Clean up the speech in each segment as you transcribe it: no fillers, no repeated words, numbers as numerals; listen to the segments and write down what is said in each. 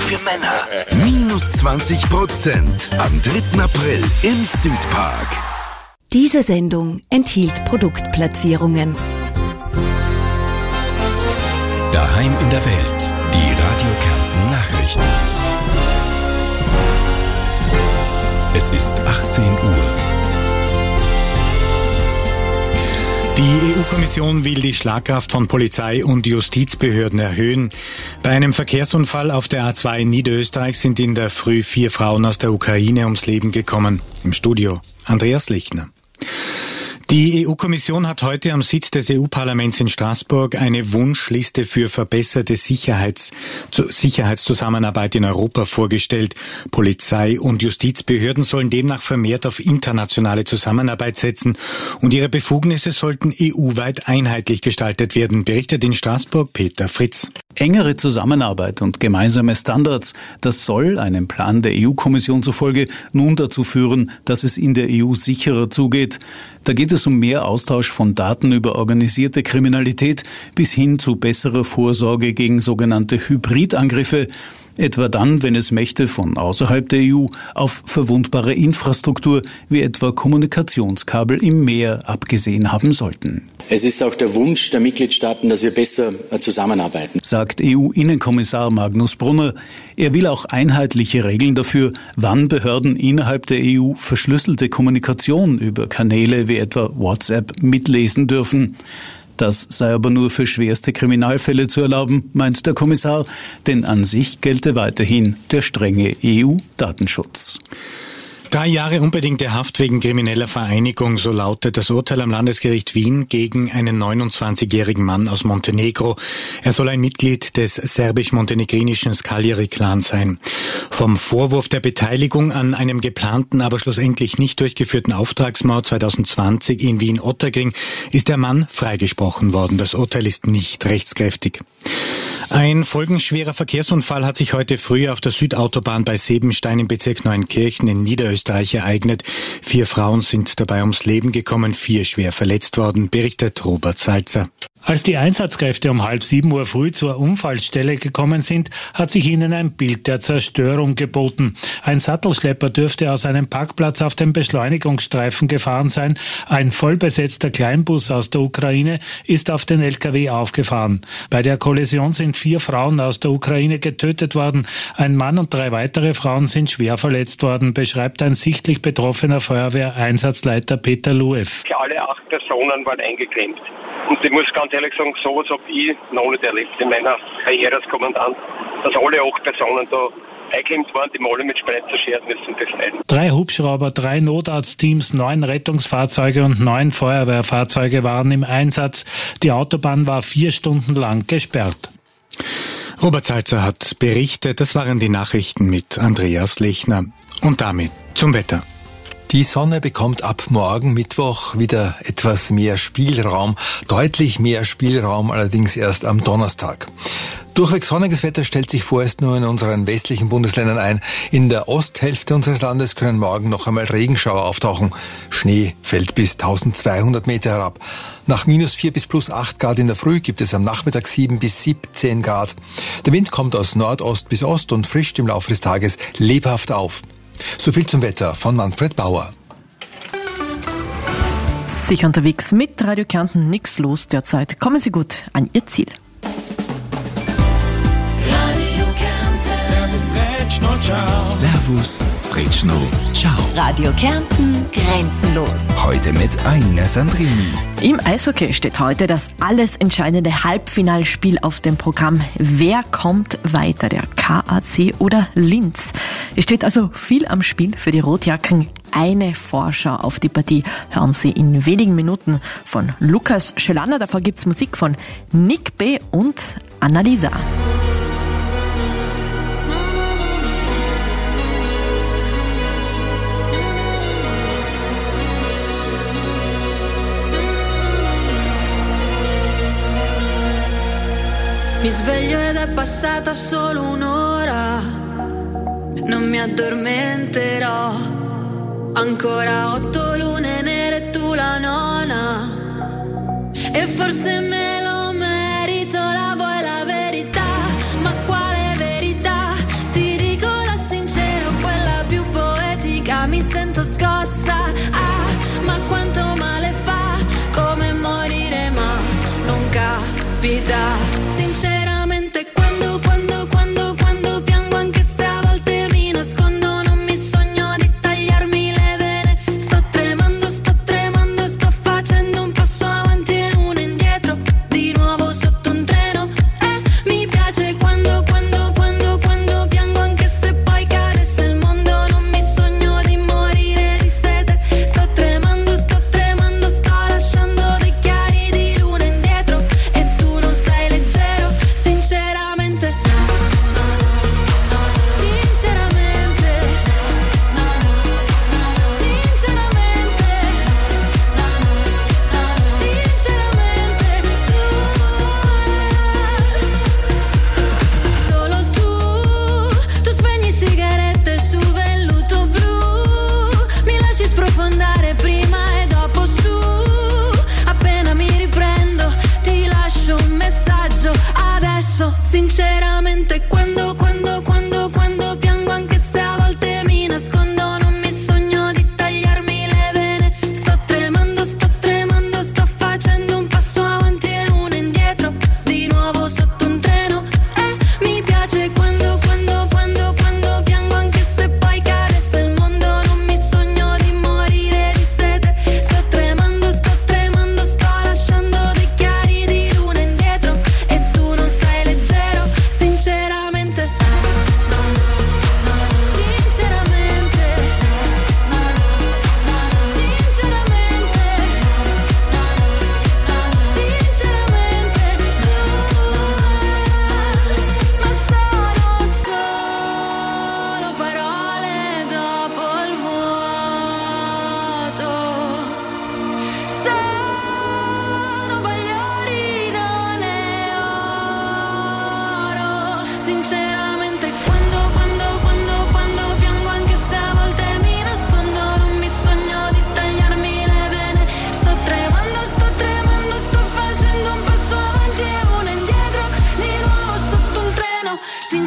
für Männer. Minus 20% am 3. April im Südpark. Diese Sendung enthielt Produktplatzierungen. Daheim in der Welt. Die Radio Kärnten Nachrichten. Es ist 18 Uhr. Die EU-Kommission will die Schlagkraft von Polizei und Justizbehörden erhöhen. Bei einem Verkehrsunfall auf der A2 in Niederösterreich sind in der Früh 4 Frauen aus der Ukraine ums Leben gekommen. Im Studio Andreas Lichner. Die EU-Kommission hat heute am Sitz des EU-Parlaments in Straßburg eine Wunschliste für verbesserte Sicherheitszusammenarbeit in Europa vorgestellt. Polizei und Justizbehörden sollen demnach vermehrt auf internationale Zusammenarbeit setzen und ihre Befugnisse sollten EU-weit einheitlich gestaltet werden, berichtet in Straßburg Peter Fritz. Engere Zusammenarbeit und gemeinsame Standards, das soll einem Plan der EU-Kommission zufolge nun dazu führen, dass es in der EU sicherer zugeht. Da geht es um mehr Austausch von Daten über organisierte Kriminalität bis hin zu besserer Vorsorge gegen sogenannte Hybridangriffe, etwa dann, wenn es Mächte von außerhalb der EU auf verwundbare Infrastruktur wie etwa Kommunikationskabel im Meer abgesehen haben sollten. Es ist auch der Wunsch der Mitgliedstaaten, dass wir besser zusammenarbeiten, sagt EU-Innenkommissar Magnus Brunner. Er will auch einheitliche Regeln dafür, wann Behörden innerhalb der EU verschlüsselte Kommunikation über Kanäle wie etwa WhatsApp mitlesen dürfen. Das sei aber nur für schwerste Kriminalfälle zu erlauben, meint der Kommissar, denn an sich gelte weiterhin der strenge EU-Datenschutz. 3 Jahre unbedingte Haft wegen krimineller Vereinigung, so lautet das Urteil am Landesgericht Wien gegen einen 29-jährigen Mann aus Montenegro. Er soll ein Mitglied des serbisch-montenegrinischen Skaljari-Clans sein. Vom Vorwurf der Beteiligung an einem geplanten, aber schlussendlich nicht durchgeführten Auftragsmord 2020 in Wien-Otterkring ist der Mann freigesprochen worden. Das Urteil ist nicht rechtskräftig. Ein folgenschwerer Verkehrsunfall hat sich heute früh auf der Südautobahn bei Sebenstein im Bezirk Neunkirchen in Niederösterreich ereignet. 4 Frauen sind dabei ums Leben gekommen, 4 schwer verletzt worden, berichtet Robert Salzer. Als die Einsatzkräfte um 6:30 Uhr früh zur Unfallstelle gekommen sind, hat sich ihnen ein Bild der Zerstörung geboten. Ein Sattelschlepper dürfte aus einem Parkplatz auf dem Beschleunigungsstreifen gefahren sein. Ein vollbesetzter Kleinbus aus der Ukraine ist auf den LKW aufgefahren. Bei der Kollision sind 4 Frauen aus der Ukraine getötet worden. Ein Mann und 3 weitere Frauen sind schwer verletzt worden, beschreibt ein sichtlich betroffener Feuerwehreinsatzleiter Peter Luev. Alle 8 Personen waren eingeklemmt. Und ich muss ganz ehrlich sagen, sowas habe ich noch nicht erlebt in meiner Karriere als Kommandant, dass alle 8 Personen da eingeklemmt waren, die alle mit Spreit zerschert müssen befreien. 3 Hubschrauber, 3 Notarztteams, 9 Rettungsfahrzeuge und 9 Feuerwehrfahrzeuge waren im Einsatz. Die Autobahn war 4 Stunden lang gesperrt. Robert Salzer hat berichtet, das waren die Nachrichten mit Andreas Lechner. Und damit zum Wetter. Die Sonne bekommt ab morgen Mittwoch wieder etwas mehr Spielraum, deutlich mehr Spielraum allerdings erst am Donnerstag. Durchweg sonniges Wetter stellt sich vorerst nur in unseren westlichen Bundesländern ein. In der Osthälfte unseres Landes können morgen noch einmal Regenschauer auftauchen. Schnee fällt bis 1200 Meter herab. Nach -4 bis +8 Grad in der Früh gibt es am Nachmittag 7 bis 17 Grad. Der Wind kommt aus Nordost bis Ost und frischt im Laufe des Tages lebhaft auf. So viel zum Wetter von Manfred Bauer. Sicher unterwegs mit Radio Kärnten, nix los derzeit. Kommen Sie gut an Ihr Ziel. Radio Kärnten. Servus, Retschno, ciao. Servus, Retschno, ciao. Radio Kärnten grenzenlos. Heute mit Aina Sandrini. Im Eishockey steht heute das alles entscheidende Halbfinalspiel auf dem Programm. Wer kommt weiter, der KAC oder Linz? Es steht also viel am Spiel für die Rotjacken. Eine Vorschau auf die Partie hören Sie in wenigen Minuten von Lukas Schellaner. Davor gibt's Musik von Nick B. und Annalisa. Mi sveglio ed è passata solo un'ora, non mi addormenterò, ancora 8 lune nere e tu la nona, e forse me lo merito, la vuoi la verità, ma quale verità? Ti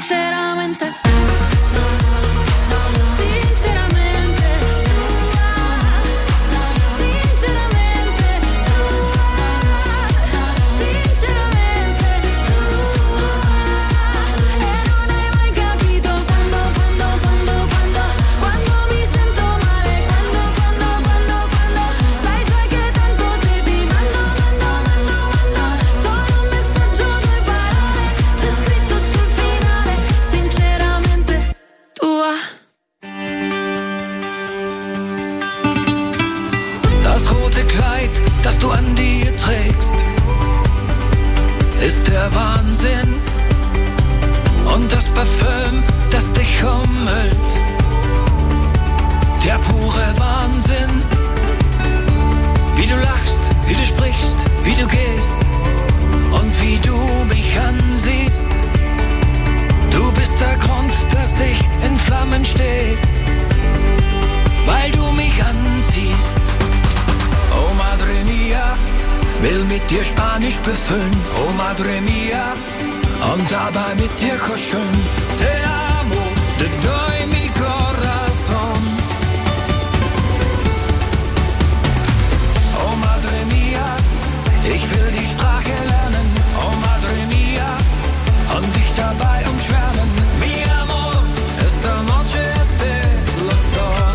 sinceramente. Das du an dir trägst, ist der Wahnsinn. Und das Parfüm, das dich umhüllt, der pure Wahnsinn. Wie du lachst, wie du sprichst, wie du gehst und wie du mich ansiehst. Du bist der Grund, dass ich in Flammen stehe, weil du mich anziehst. Oh Madre Mia, will mit dir Spanisch befüllen. Oh Madre Mia, und dabei mit dir kuscheln. Te amo, te doy mi corazón. Oh Madre Mia, ich will die Sprache lernen. Oh Madre Mia, und dich dabei umschwärmen. Mi amor, esta noche es de los dos.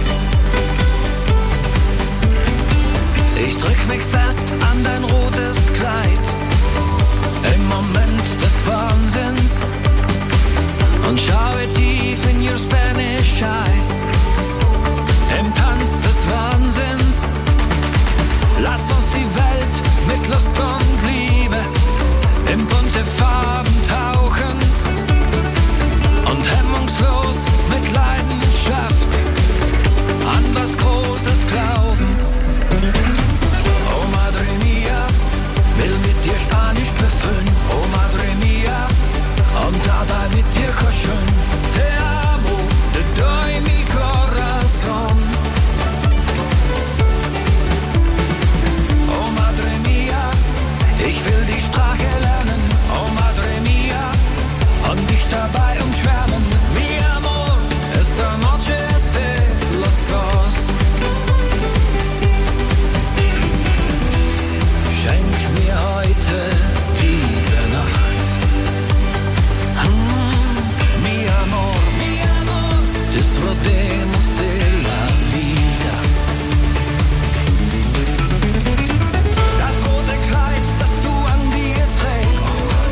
Ich drück mich fest an dein rotes Kleid im Moment des Wahnsinns und schaue tief in your Spanish eyes im Tanz des Wahnsinns. Lass uns die Welt mit Lust und Liebe in bunte Farben tauchen und hemmungslos mit Leidenschaft an was Großes glauben. Oh Madre Mia, will mit dir Spanisch befüllen. Oh Madre Mia, und dabei mit dir kuscheln. Te amo, te doy mi corazón. Oh Madre Mia, ich will die Sprache lernen. Oh Madre Mia, und dich dabei umschwärmen. Mi amor, esta noche es de los dos. Schenk mir heute diese Nacht. Mi amor, disfrutemos de la vida. Das rote Kleid, das du an dir trägst,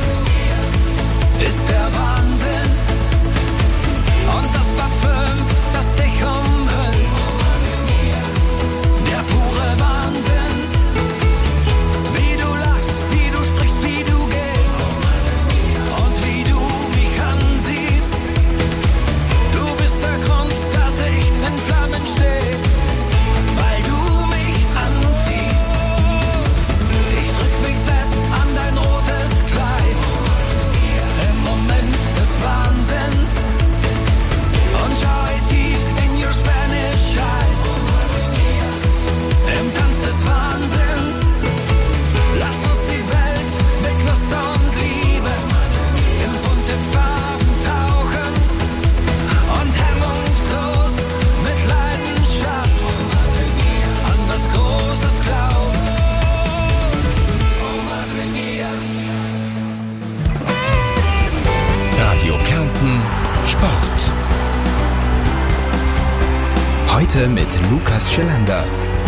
ist der Wahnsinn. Und das Parfüm, das dich umhüllt, der pure Wahnsinn. Wie du lachst, wie du sprichst, wie du gehst und wie du mich ansiehst. Du bist der Grund, dass ich in Flammen stehe, weil du mich anziehst. Ich drück mich fest an dein rotes Kleid im Moment des Wahnsinns und schaue tief in your Spanish eyes im Tanz des Wahnsinns. Lass uns die Welt mit Lust und Liebe in bunte Farben tauchen und hemmungslos mit Leidenschaft an was Großes glauben. Oh Madre Mia. Radio Kärnten Sport. Heute mit Lukas Schelander.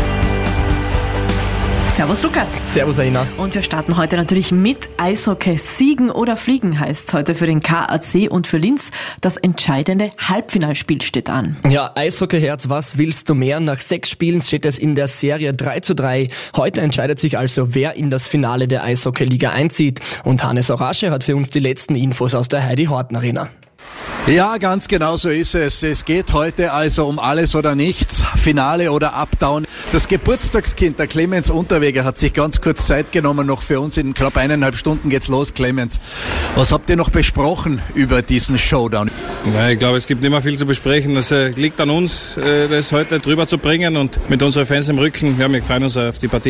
Servus Lukas. Servus Aina. Und wir starten heute natürlich mit Eishockey. Siegen oder fliegen heißt es heute für den KAC und für Linz. Das entscheidende Halbfinalspiel steht an. Ja, Eishockey-Herz, was willst du mehr? Nach 6 Spielen steht es in der Serie 3:3. Heute entscheidet sich also, wer in das Finale der Eishockey-Liga einzieht. Und Hannes Orasche hat für uns die letzten Infos aus der Heidi-Horten-Arena. Ja, ganz genau so ist es. Es geht heute also um alles oder nichts, Finale oder Updown. Das Geburtstagskind, der Clemens Unterweger, hat sich ganz kurz Zeit genommen, noch für uns. In knapp 1,5 Stunden geht's los, Clemens. Was habt ihr noch besprochen über diesen Showdown? Ja, ich glaube, es gibt nicht mehr viel zu besprechen. Es liegt an uns, das heute drüber zu bringen und mit unseren Fans im Rücken. Ja, wir freuen uns auf die Partie.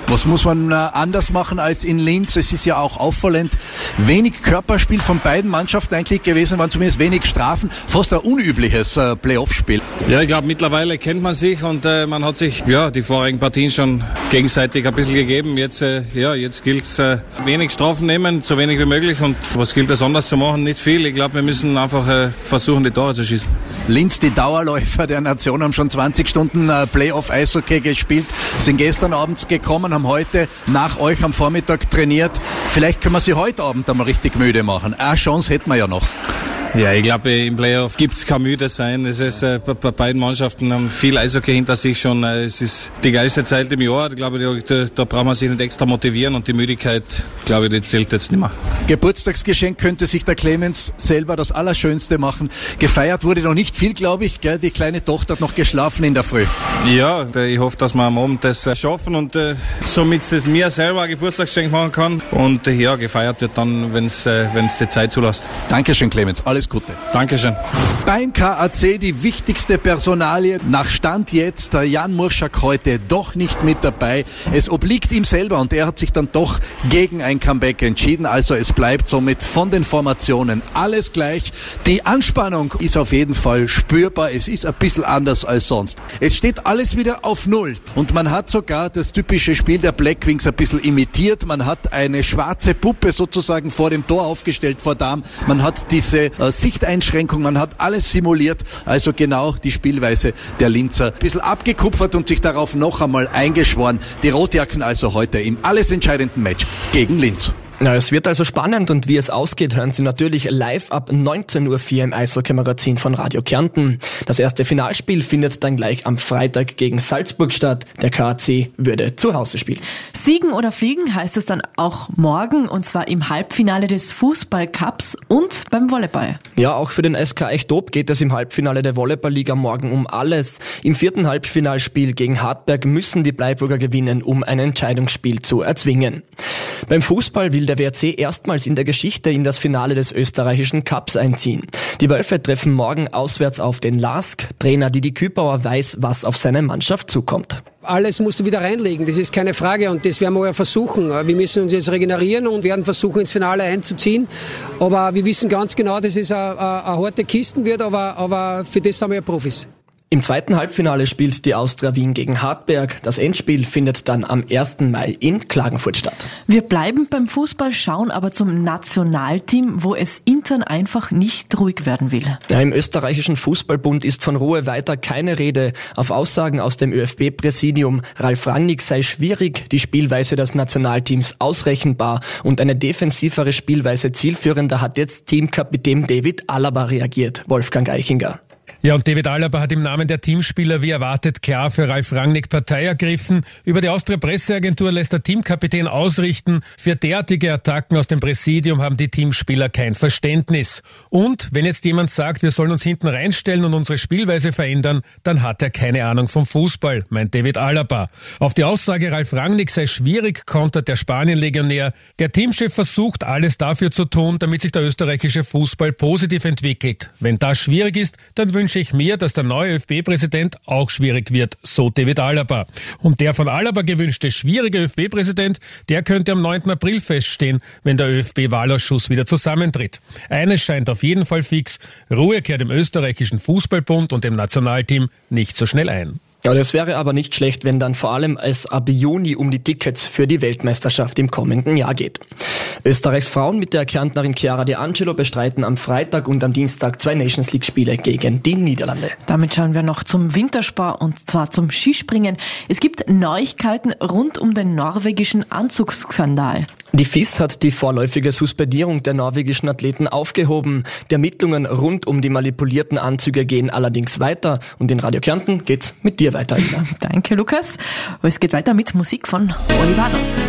Was muss man anders machen als in Linz? Es ist ja auch auffallend, wenig Körperspiel von beiden Mannschaften eigentlich gewesen, waren zumindest wenig Strafen, fast ein unübliches Playoff-Spiel. Ja, ich glaube, mittlerweile kennt man sich und man hat sich die vorigen Partien schon gegenseitig ein bisschen gegeben. Jetzt gilt es wenig Strafen nehmen, so wenig wie möglich, und was gilt es anders zu machen? Nicht viel. Ich glaube, wir müssen einfach versuchen, die Tore zu schießen. Linz, die Dauerläufer der Nation, haben schon 20 Stunden Playoff-Eishockey gespielt, sind gestern abends gekommen, haben heute nach euch am Vormittag trainiert. Vielleicht können wir sie heute Abend einmal richtig müde machen. Eine Chance hätten wir ja noch. Ja, ich glaube, im Playoff gibt's kein müde sein. Es ist, bei beiden Mannschaften haben viel Eishockey hinter sich schon. Es ist die geilste Zeit im Jahr. Ich glaube, da braucht man sich nicht extra motivieren, und die Müdigkeit, glaube ich, die zählt jetzt nicht mehr. Geburtstagsgeschenk könnte sich der Clemens selber das Allerschönste machen. Gefeiert wurde noch nicht viel, glaube ich, gell? Die kleine Tochter hat noch geschlafen in der Früh. Ja, ich hoffe, dass wir am Abend das schaffen und somit es mir selber ein Geburtstagsgeschenk machen kann. Und gefeiert wird dann, wenn es die Zeit zulässt. Dankeschön, Clemens. Alles Gute. Dankeschön. Beim KAC die wichtigste Personalie. Nach Stand jetzt, Jan Murschak heute doch nicht mit dabei. Es obliegt ihm selber und er hat sich dann doch gegen ein Comeback entschieden. Also es bleibt somit von den Formationen alles gleich. Die Anspannung ist auf jeden Fall spürbar. Es ist ein bisschen anders als sonst. Es steht alles wieder auf Null. Und man hat sogar das typische Spiel der Blackwings ein bisschen imitiert. Man hat eine schwarze Puppe sozusagen vor dem Tor aufgestellt, vor Darm. Man hat diese Sichteinschränkung, man hat alles simuliert, also genau die Spielweise der Linzer. Ein bisschen abgekupfert und sich darauf noch einmal eingeschworen. Die Rotjacken also heute im alles entscheidenden Match gegen Linz. Ja, es wird also spannend, und wie es ausgeht, hören Sie natürlich live ab 19.04 Uhr im Eishockey-Magazin von Radio Kärnten. Das erste Finalspiel findet dann gleich am Freitag gegen Salzburg statt. Der KAC würde zu Hause spielen. Siegen oder fliegen heißt es dann auch morgen, und zwar im Halbfinale des Fußballcups und beim Volleyball. Ja, auch für den SK Echtop geht es im Halbfinale der Volleyballliga morgen um alles. Im 4. Halbfinalspiel gegen Hartberg müssen die Bleiburger gewinnen, um ein Entscheidungsspiel zu erzwingen. Beim Fußball will der WRC erstmals in der Geschichte in das Finale des österreichischen Cups einziehen. Die Wölfe treffen morgen auswärts auf den LASK. Trainer Didi Kübauer weiß, was auf seine Mannschaft zukommt. Alles musst du wieder reinlegen, das ist keine Frage, und das werden wir ja versuchen. Wir müssen uns jetzt regenerieren und werden versuchen, ins Finale einzuziehen. Aber wir wissen ganz genau, dass es eine harte Kiste wird, aber für das sind wir ja Profis. Im 2. Halbfinale spielt die Austria Wien gegen Hartberg. Das Endspiel findet dann am 1. Mai in Klagenfurt statt. Wir bleiben beim Fußball, schauen aber zum Nationalteam, wo es intern einfach nicht ruhig werden will. Ja, im österreichischen Fußballbund ist von Ruhe weiter keine Rede. Auf Aussagen aus dem ÖFB-Präsidium, Ralf Rangnick sei schwierig, die Spielweise des Nationalteams ausrechenbar und eine defensivere Spielweise zielführender, hat jetzt Teamkapitän David Alaba reagiert. Wolfgang Eichinger. Ja, und David Alaba hat im Namen der Teamspieler wie erwartet klar für Ralf Rangnick Partei ergriffen. Über die Austria-Presseagentur lässt der Teamkapitän ausrichten, für derartige Attacken aus dem Präsidium haben die Teamspieler kein Verständnis. Und wenn jetzt jemand sagt, wir sollen uns hinten reinstellen und unsere Spielweise verändern, dann hat er keine Ahnung vom Fußball, meint David Alaba. Auf die Aussage, Ralf Rangnick sei schwierig, kontert der Spanien-Legionär. Der Teamchef versucht, alles dafür zu tun, damit sich der österreichische Fußball positiv entwickelt. Wenn das schwierig ist, dann wünsche ich mir, dass der neue ÖFB-Präsident auch schwierig wird, so David Alaba. Und der von Alaba gewünschte schwierige ÖFB-Präsident, der könnte am 9. April feststehen, wenn der ÖFB-Wahlausschuss wieder zusammentritt. Eines scheint auf jeden Fall fix: Ruhe kehrt im österreichischen Fußballbund und dem Nationalteam nicht so schnell ein. Ja, das wäre aber nicht schlecht, wenn dann vor allem es ab Juni um die Tickets für die Weltmeisterschaft im kommenden Jahr geht. Österreichs Frauen mit der Kärntnerin Chiara De Angelo bestreiten am Freitag und am Dienstag 2 Nations-League-Spiele gegen die Niederlande. Damit schauen wir noch zum Wintersport, und zwar zum Skispringen. Es gibt Neuigkeiten rund um den norwegischen Anzugsskandal. Die FIS hat die vorläufige Suspendierung der norwegischen Athleten aufgehoben. Die Ermittlungen rund um die manipulierten Anzüge gehen allerdings weiter, und in Radio Kärnten geht's mit dir weiter. Danke, Lukas. Es geht weiter mit Musik von Olivanos.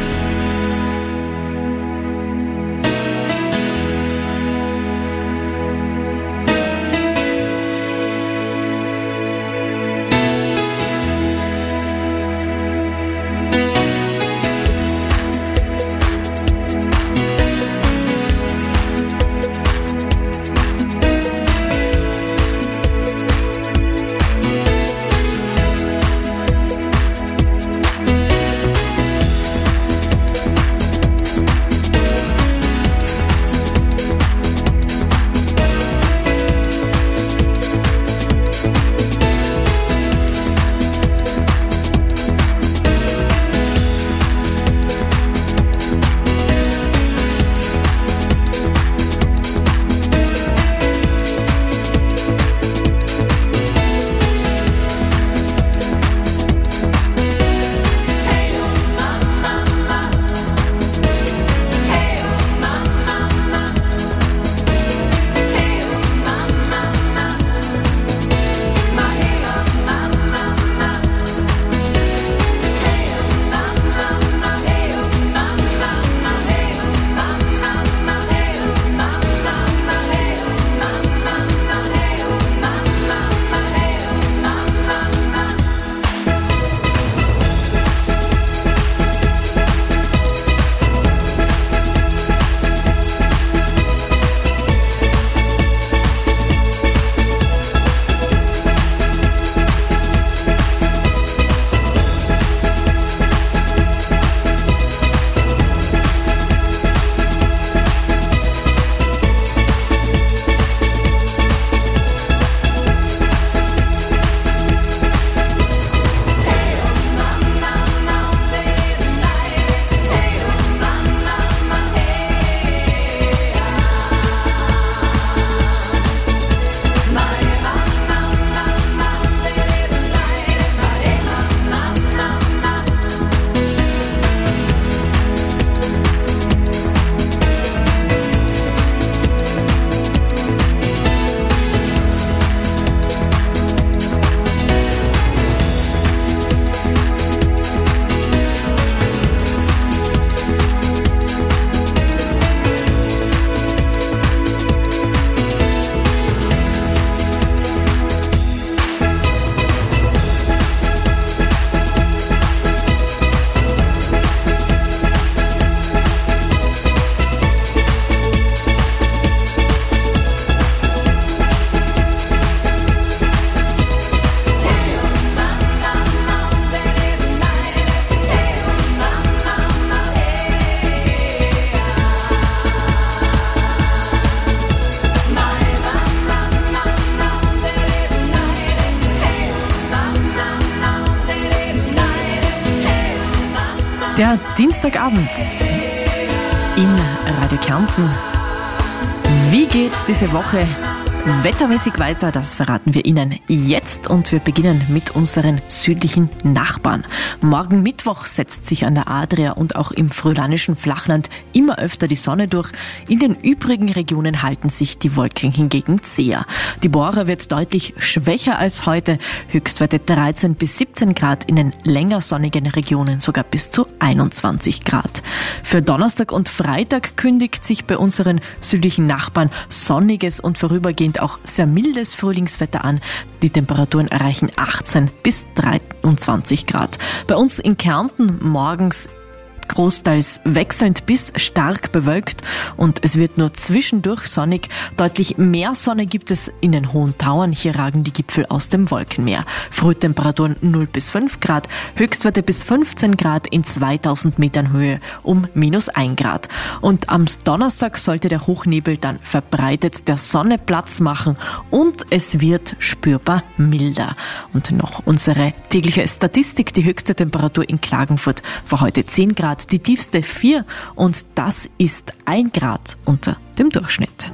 Der Dienstagabend in Radio Kärnten. Wie geht's diese Woche wettermäßig weiter? Das verraten wir Ihnen jetzt und wir beginnen mit unseren südlichen Nachbarn. Morgen Mittwoch setzt sich an der Adria und auch im fröhlanischen Flachland immer öfter die Sonne durch. In den übrigen Regionen halten sich die Wolken hingegen zäher. Die Bohrer wird deutlich schwächer als heute. Höchstwerte 13 bis 17 Grad, in den länger sonnigen Regionen sogar bis zu 21 Grad. Für Donnerstag und Freitag kündigt sich bei unseren südlichen Nachbarn sonniges und vorübergehend auch sehr mildes Frühlingswetter an. Die Temperaturen erreichen 18 bis 23 Grad. Bei uns in Kärnten morgens großteils wechselnd bis stark bewölkt und es wird nur zwischendurch sonnig. Deutlich mehr Sonne gibt es in den hohen Tauern. Hier ragen die Gipfel aus dem Wolkenmeer. Frühtemperaturen 0 bis 5 Grad, Höchstwerte bis 15 Grad in 2000 Metern Höhe um -1 Grad. Und am Donnerstag sollte der Hochnebel dann verbreitet der Sonne Platz machen und es wird spürbar milder. Und noch unsere tägliche Statistik: die höchste Temperatur in Klagenfurt war heute 10 Grad, die tiefste 4 und das ist 1 Grad unter dem Durchschnitt.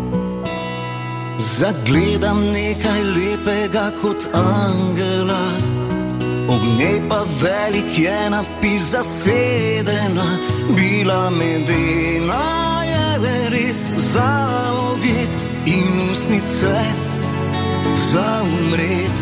Zagledam nekaj lepega kot angela, ob njej pa velik je napis zasedena, bila medena je res za objet in usnice za umret.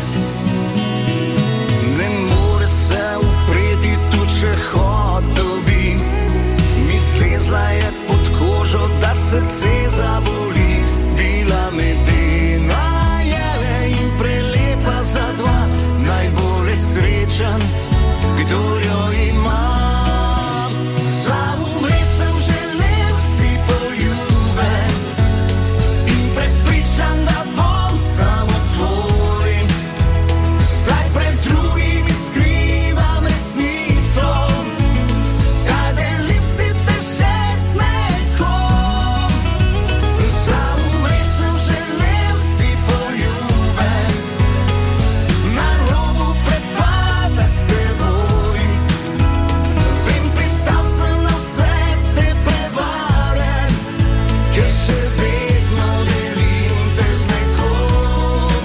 Ne more se upreti tu, če hotel bi, mi slezla je pod kožo, da srce zaboli. Bila medena je in prelepa za dva, najbolj srečen, kdor jo ima. Za umret sem želel, si poljuben in prepričan, da bom samo tvoj. Zdaj pred drugimi skrivam resnico, kaj delim si te še z nekom. Za umret sem želel, si poljuben, na robu prepada s teboj. Vem, pristal sem na vse te prevare, ker še vedno delim te z nekom.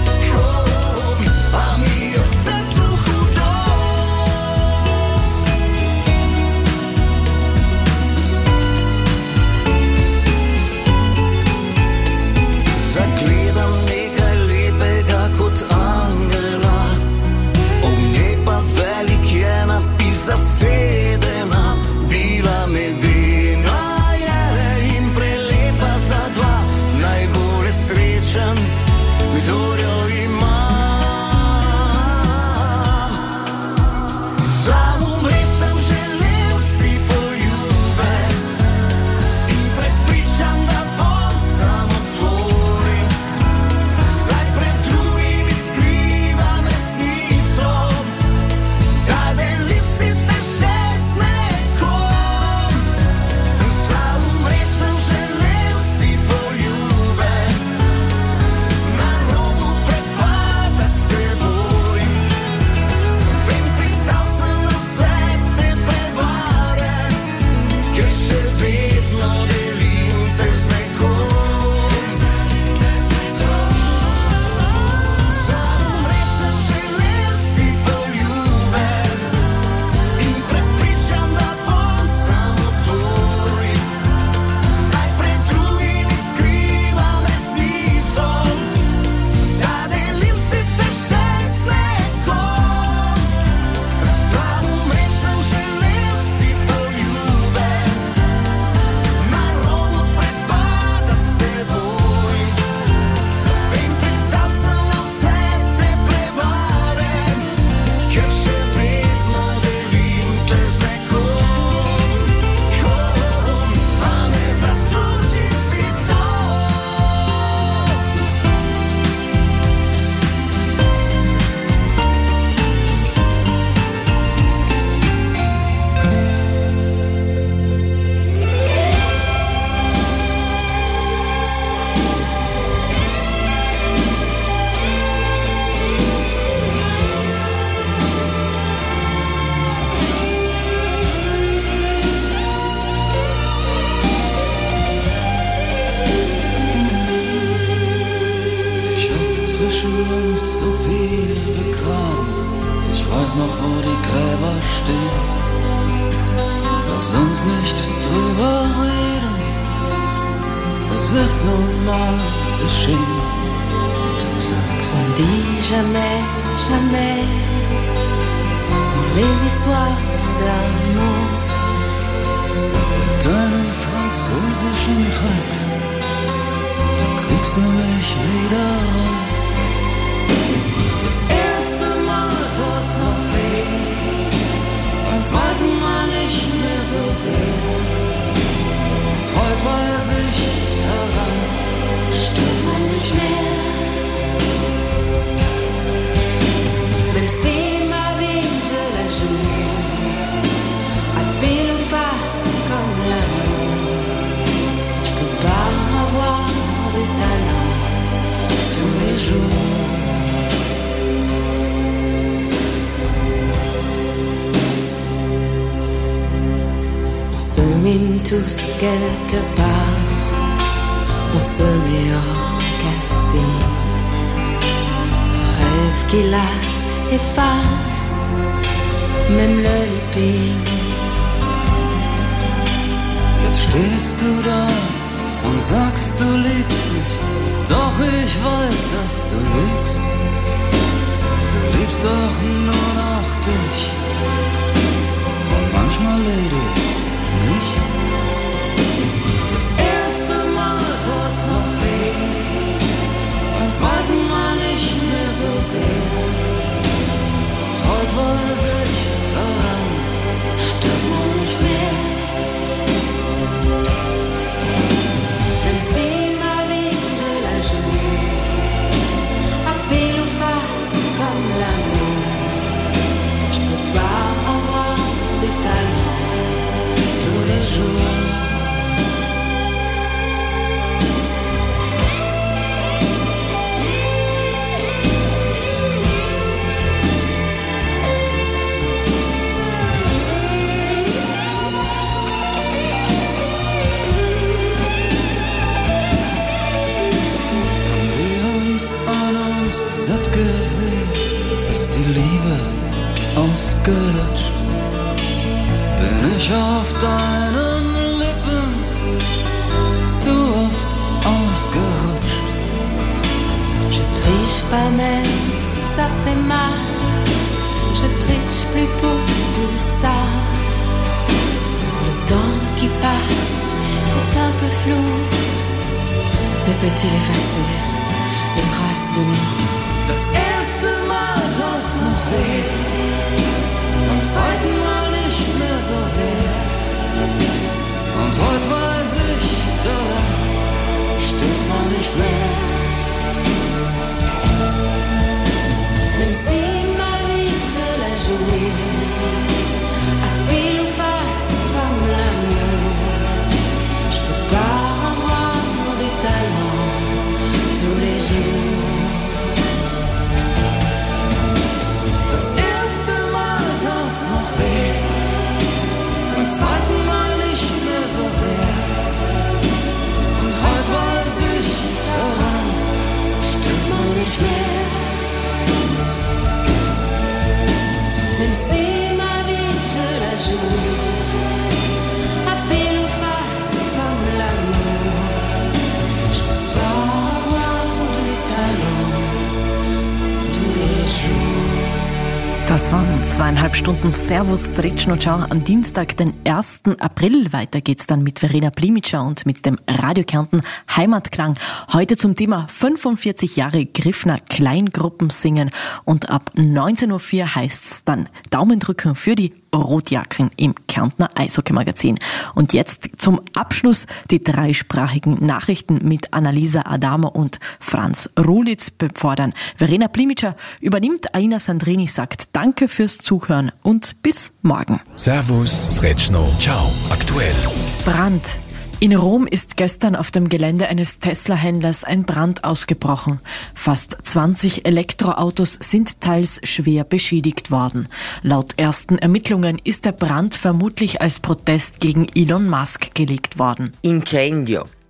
A mi je v srcu hudo. Zagledam nekaj lepega kot angela, ob njej pa velik je napis zasedena. Bila medena je in prelepa za dva, najbolj srečen, kdor jo ima. Za umret sem želel, si poljuben in prepričan, da bom samo tvoj. Zdaj pred drugimi skrivam resnico, kaj delim si te še z nekom. Za umret sem želel, si poljuben, na robu prepada Schulen so viel begraben. Ich weiß noch, wo die Gräber stehen. Lass uns nicht drüber reden. Es ist nun mal geschehen. Du sagst, on dit jamais, jamais les histoires d'amour. Mit deinen französischen Tricks, da kriegst du mich wieder rum. Das erste Mal tut's noch weh, beim zweiten Mal nicht mehr so sehr. Und heute weiß ich, daran stirbt man nicht mehr. Même si ma vie je la joue à pile ou face comme l'amour, je peux pas avoir de talent tous les jours. On se mine tous quelque part, on se met en casting. Rêve qui lasse, efface, même le lipping. Jetzt stehst du da und sagst, du liebst mich, doch ich weiß, dass du lügst. Du liebst doch nur noch dich und manchmal Lady mich. Das erste Mal tut's noch weh, beim zweiten Mal nicht mehr so sehr. Und heute weiß ich, daran stirbt man nicht mehr. Même si ma vie je la joue à pile ou face comme l'amour, je peux pas avoir de talent tous les jours. Satt gesehen, ist die Liebe ausgelutscht. Bin ich auf deinen Lippen zu oft ausgerutscht. Je triche pas même si ça fait mal, je triche plus pour tout ça. Le temps qui passe est un peu flou, mais peut-il effacer les traces de nous? Das erste Mal tut's noch weh, beim zweiten Mal nicht mehr so sehr. Und heute weiß ich, daran stirbt man nicht mehr. Même si ma vie je la joue à pile ou face comme l'amour, je peux pas avoir de talent tous les jours. Das erste Mal tut's noch weh, beim zweiten Mal nicht mehr so sehr. Und heute weiß ich, daran stirbt man nicht mehr. Même si ma vie je la joue à pile ou face comme l'amour, je peux pas avoir de talent tous les jours. Das waren 2,5 Stunden Servus Srećno Ciao am Dienstag, den 1. April. Weiter geht's dann mit Verena Plimica und mit dem Radio Kärnten Heimatklang. Heute zum Thema 45 Jahre Griffner Kleingruppen singen. Und ab 19.04 Uhr heißt's dann Daumen drücken für die Rotjacken im Kärntner Eishockey-Magazin. Und jetzt zum Abschluss die dreisprachigen Nachrichten mit Annalisa Adamo und Franz Rulitz befordern. Verena Plimica übernimmt, Aina Sandrini sagt Danke fürs Zuhören und bis morgen. Servus, Srećno, ciao, aktuell. Brand. In Rom ist gestern auf dem Gelände eines Tesla-Händlers ein Brand ausgebrochen. Fast 20 Elektroautos sind teils schwer beschädigt worden. Laut ersten Ermittlungen ist der Brand vermutlich als Protest gegen Elon Musk gelegt worden. Incendio.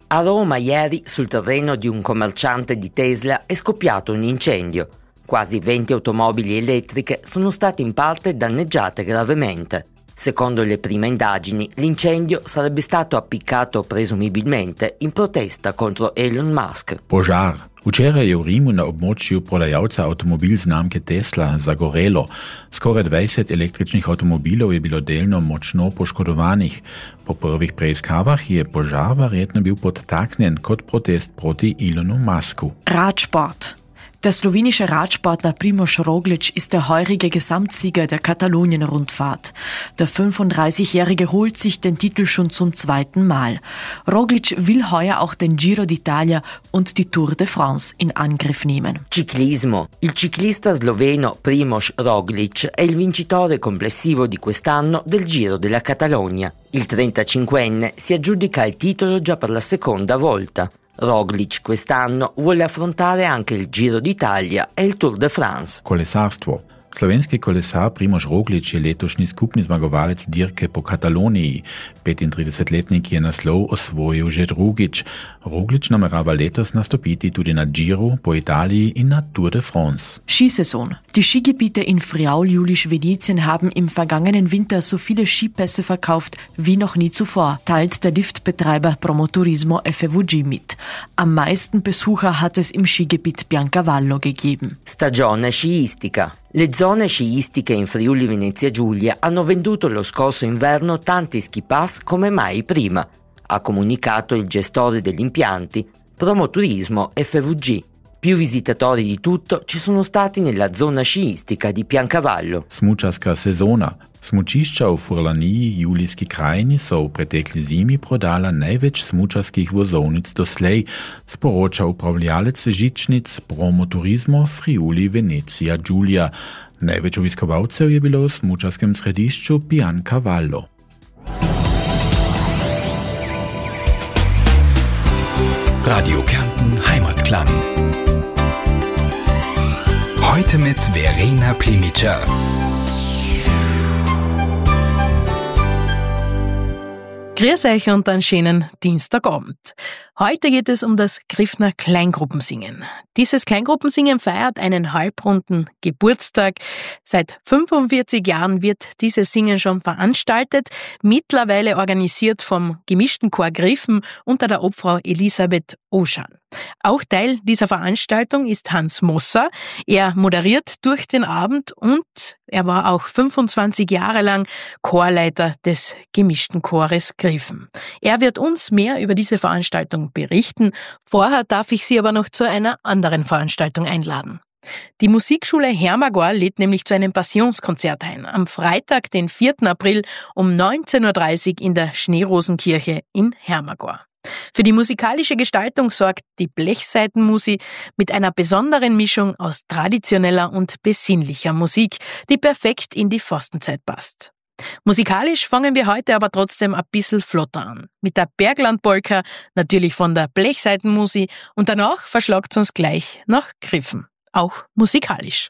A Roma ieri, sul terreno di un commerciante di Tesla, è scoppiato un incendio. Quasi 20 automobili elettriche sono state in parte danneggiate gravemente. Secondo le prime indagini, l'incendio sarebbe stato appiccato presumibilmente in protesta contro Elon Musk. Požar. Včeraj je v Rimu na območju prodajalca avtomobil znamke Tesla zagorelo. Skoraj 20 električnih avtomobilov je bilo delno močno poškodovanih. Po prvih preiskavah je požar verjetno bil podtaknjen kot protest proti Elonu Musku. Radsport. Der slowenische Radsportler Primož Roglič ist der heurige Gesamtsieger der Katalonien-Rundfahrt. Der 35-Jährige holt sich den Titel schon zum zweiten Mal. Roglič will heuer auch den Giro d'Italia und die Tour de France in Angriff nehmen. Ciclismo. Il ciclista sloveno Primož Roglič è il vincitore complessivo di quest'anno del Giro della Catalogna. Il 35enne si aggiudica il titolo già per la seconda volta. Roglič quest'anno vuole affrontare anche il Giro d'Italia e il Tour de France. Kolesarstvo. Slovenski kolesar Primož Roglič je letošnji skupni zmagovalec dirke po Kataloniji. 35-letnik je naslov osvojil že drugič. Roglič namerava letos nastopiti tudi na Giro, po Italiji in na Tour de France. Skisaison. Die Skigebiete in Friaul-Jülich-Venetien haben im vergangenen Winter so viele Skipässe verkauft wie noch nie zuvor, teilt der Liftbetreiber Promoturismo FVG mit. Am meisten Besucher hat es im Skigebiet Biancavallo gegeben. Stagione sciistica. Le zone sciistiche in Friuli Venezia Giulia hanno venduto lo scorso inverno tanti ski pass come mai prima, ha comunicato il gestore degli impianti, Promoturismo FVG. Più visitatori di tutto ci sono stati nella zona sciistica di Biancavallo. Smučarska sezona. Smučišča v Furlaniji, Julijski krajini so v pretekli zimi prodala največ smučarskih vozovnic doslej, sporoča upravljalec žičnic Promoturismo Friuli Venezia Giulia. Največ obiskovalcev je bilo v smučarskem središču Biancavallo. Radio Kärnten Heimatklang. Heute mit Verena Plimica. Grüß euch und einen schönen Dienstagabend. Heute geht es um das Griffner Kleingruppensingen. Dieses Kleingruppensingen feiert einen halbrunden Geburtstag. Seit 45 Jahren wird dieses Singen schon veranstaltet, mittlerweile organisiert vom gemischten Chor Griffen unter der Obfrau Elisabeth Oschan. Auch Teil dieser Veranstaltung ist Hans Mosser. Er moderiert durch den Abend und er war auch 25 Jahre lang Chorleiter des gemischten Chores Griffen. Er wird uns mehr über diese Veranstaltung berichten. Vorher darf ich Sie aber noch zu einer anderen Veranstaltung einladen. Die Musikschule Hermagor lädt nämlich zu einem Passionskonzert ein. Am Freitag, den 4. April um 19.30 Uhr in der Schneerosenkirche in Hermagor. Für die musikalische Gestaltung sorgt die Blechseitenmusik mit einer besonderen Mischung aus traditioneller und besinnlicher Musik, die perfekt in die Fastenzeit passt. Musikalisch fangen wir heute aber trotzdem ein bisschen flotter an. Mit der Berglandpolka, natürlich von der Blechseitenmusik und danach verschlagt's uns gleich nach Griffen. Auch musikalisch.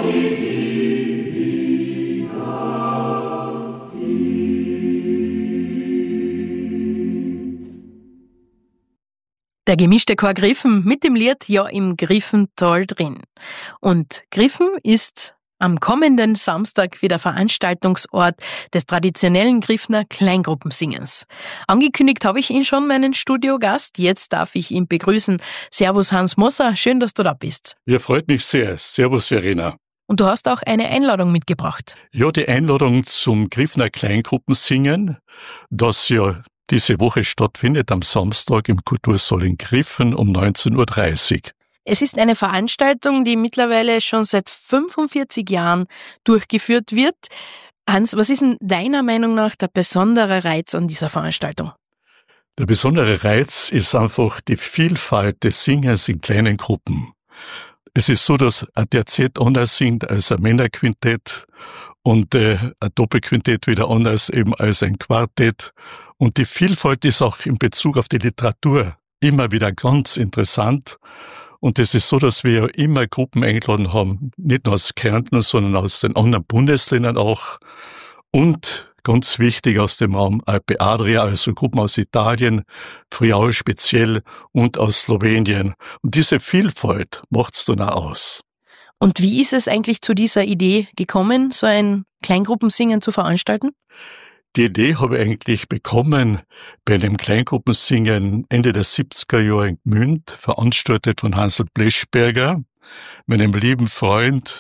Der gemischte Chor Griffen mit dem Lied Ja im Griffental drin. Und Griffen ist am kommenden Samstag wieder Veranstaltungsort des traditionellen Griffner Kleingruppensingens. Angekündigt habe ich ihn schon, meinen Studiogast. Jetzt darf ich ihn begrüßen. Servus Hans Moser, schön, dass du da bist. Ja, freut mich sehr. Servus Verena. Und du hast auch eine Einladung mitgebracht. Ja, die Einladung zum Griffner Kleingruppensingen, das ja diese Woche stattfindet am Samstag im Kultursaal in Griffen um 19.30 Uhr. Es ist eine Veranstaltung, die mittlerweile schon seit 45 Jahren durchgeführt wird. Hans, was ist denn deiner Meinung nach der besondere Reiz an dieser Veranstaltung? Der besondere Reiz ist einfach die Vielfalt des Singens in kleinen Gruppen. Es ist so, dass ein Terzett anders singt als ein Männerquintett und ein Doppelquintett wieder anders eben als ein Quartett. Und die Vielfalt ist auch in Bezug auf die Literatur immer wieder ganz interessant. Und es ist so, dass wir ja immer Gruppen eingeladen haben, nicht nur aus Kärnten, sondern aus den anderen Bundesländern auch. Und ganz wichtig aus dem Raum Alpe Adria, also Gruppen aus Italien, Friaul speziell und aus Slowenien. Und diese Vielfalt macht's dann auch aus. Und wie ist es eigentlich zu dieser Idee gekommen, so ein Kleingruppensingen zu veranstalten? Die Idee habe ich eigentlich bekommen bei einem Kleingruppensingen Ende der 70er Jahre in Gmünd, veranstaltet von Hansl Bleschberger, meinem lieben Freund.